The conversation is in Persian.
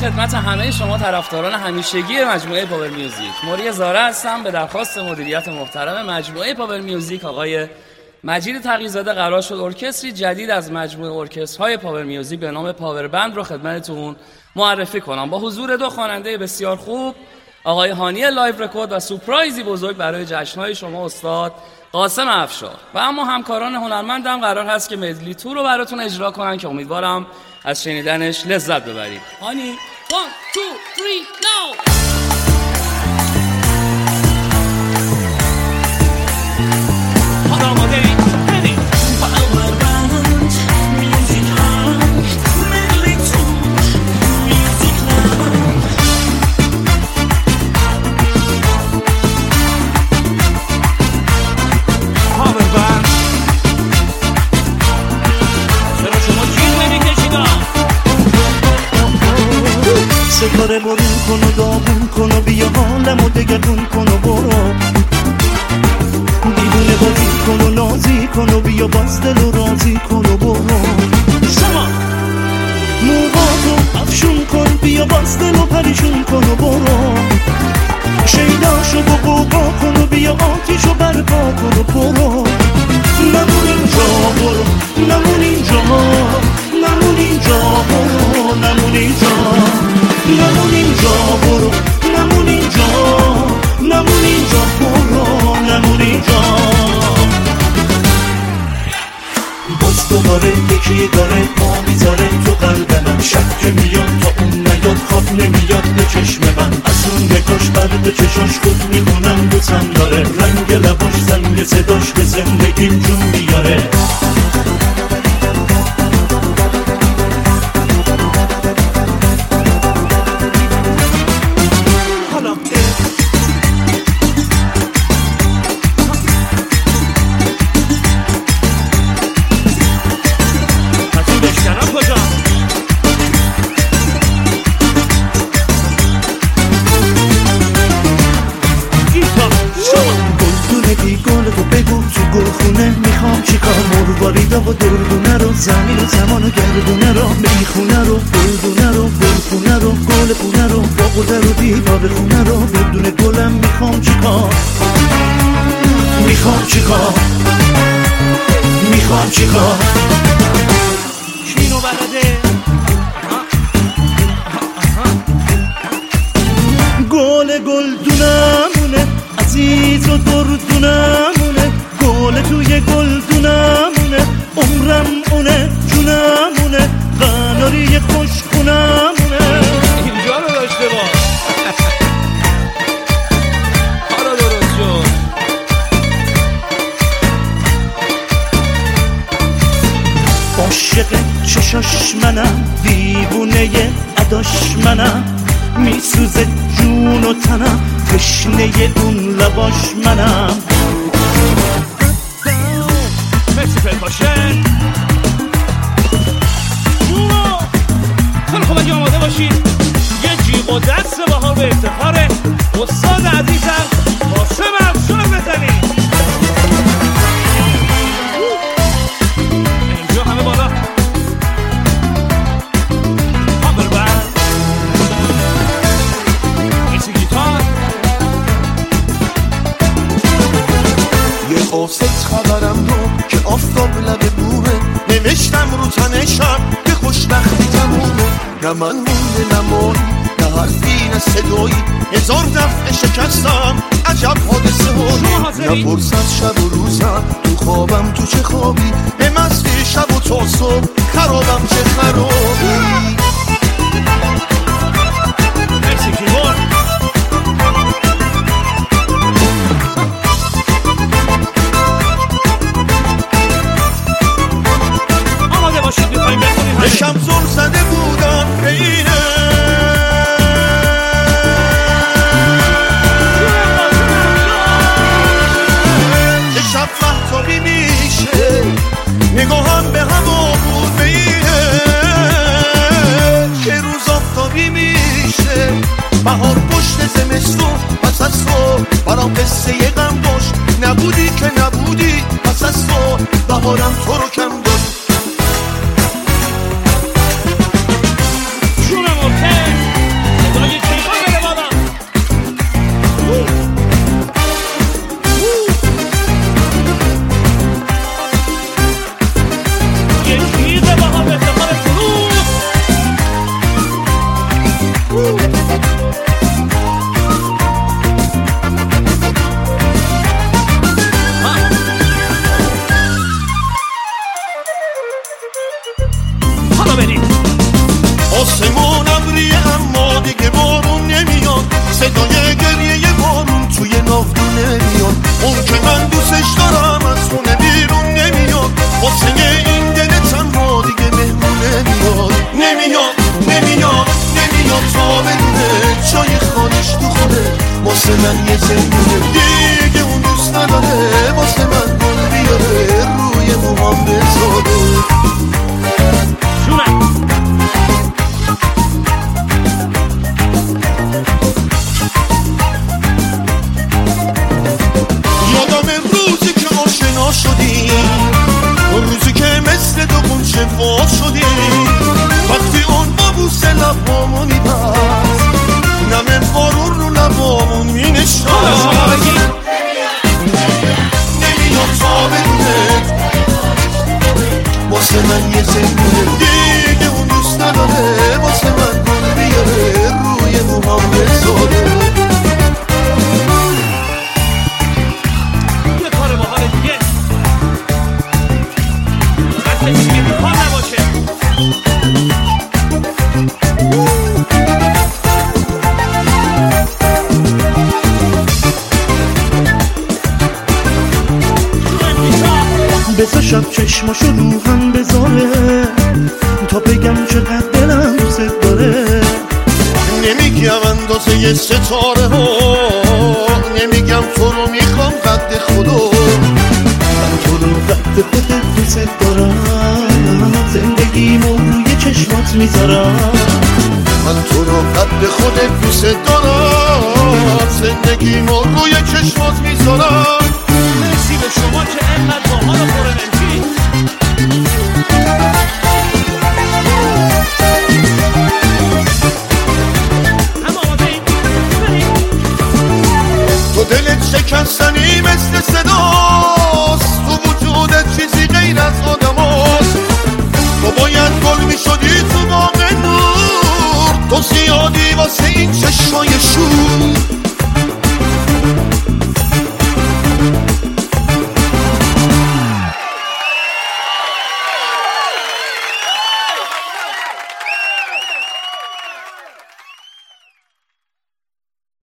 خدمت همه شما طرفداران همیشگی مجموعه پاور میوزیک. موری زاره هستم. به درخواست مدیریت محترم مجموعه پاور میوزیک آقای مجید تقی‌زاده قرار شد ارکستری جدید از مجموعه ارکسترهای پاور میوزیک به نام پاور بند رو خدمتتون معرفی کنم، با حضور دو خواننده بسیار خوب، آقای هانی لایو رکورد و سورپرایزی بزرگ برای جشن‌های شما استاد قاسم افشار. و اما همکاران هنرمندم قرار هست که مدلی تو رو براتون اجرا کنن که امیدوارم از شنیدنش لذت ببرید. هانی 1 2 3 now. ستاره برون کن و داغون کن و بیا حالمو دگرگون کن و برو دیوونه بازی کن و نازی کن و بیا باز دل و رازی کن و برو شما موهاتو افشون کن بیا باز دل و پریشون کن و برو شیداشو با قوقا کن و بیا آتیشو برپا کن و برو نمون اینجا برو نمون اینجا نمون اینجا برو نمون اینجا نمون اینجا برو نمون اینجا نمون اینجا برو نمون اینجا باز دوباره یکی داره ما میذاره تو قلب من شب که میاد تا اون نیاد خواب نمیاد به چشم من از اون نگاش برد چشاش خود میکنم دوستم داره رنگ لباش زنگ صداش به زندگیم جون میاره و دردونه رو زمین و زمان و گردونه رو میخونه رو دردونه رو برخونه رو گل خونه رو باقوده رو دیوار خونه رو بدون گلم میخوام چیکار میخوام چیکار میخوام چیکار کینو بلده گل گلدونمونه عزیز و دردونمونه گل توی گلدونمونه عمرم اونه جونمونه قناری خوشخونمونه اینجا رو داشته باش حالا درست شد عاشق چشاش منم دیوونه عداش منم میسوزه جون و تنم تشنه اون لباش منم مرسی پرکاشن خیلی خوب اگه آماده باشید یه جیغ و دست بهار به افتخار استاد عزیزم قاسم افشار بزنید اینجا همه بالا پاور بند ایسی گیتار یه قاصد خبرم رو که آفتاب لب بومه نوشتم رو تنشم که خوشبختی تمومه نه من مونده نمایی نه حرفی نه صدایی هزار دفعه شکستم عجب حادثه هایی نپرسد شب و روزم تو خوابم تو چه خوابی به مستی شب و تا صبح خرابم چه خرابی مرسی کیبورد نشم زل زده بودم به اینه که شب محتابی میشه نگاهم به هوا بود به اینه که روز آفتابی میشه بهار پشت زمستون پس از تو برام قصه غم داشت نبودی که نبودی پس از تو بهارم تو رو کم داشت جونم اوکی واسه من یه زنده دیگه اون دوست نداره واسه من گل بیاره روی موهام بذاره یه کار با حال دیگه فقط کسی که بیکار نباشه بذار شب چشماشو رو هم بذاره تا بگم چقدر دلم دوست داره نمیگم اندازه یه ستاره ها نمیگم تو رو میخوام قد خدا من تو رو قد خودت دوست دارم زندگیمو روی چشمات میذارم من تو رو قد خودت دوست دارم زندگیمو روی چشمات میذارم